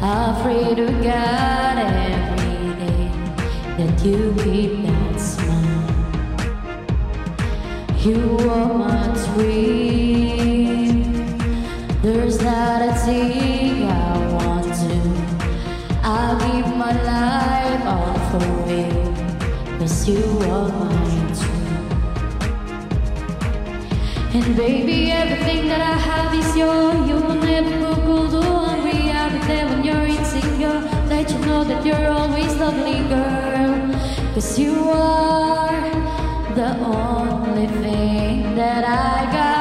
I pray to God every day that you keep that smile. You are my dream. There's not a thing I want to. I'll give my life all for you, 'cause you are my dream. And baby, everything that I have is yours. You will never go cold or hungry. I'll be there when you're eating, girl. Let you know that you're always lovely, girl. 'Cause you are the only thing that I got.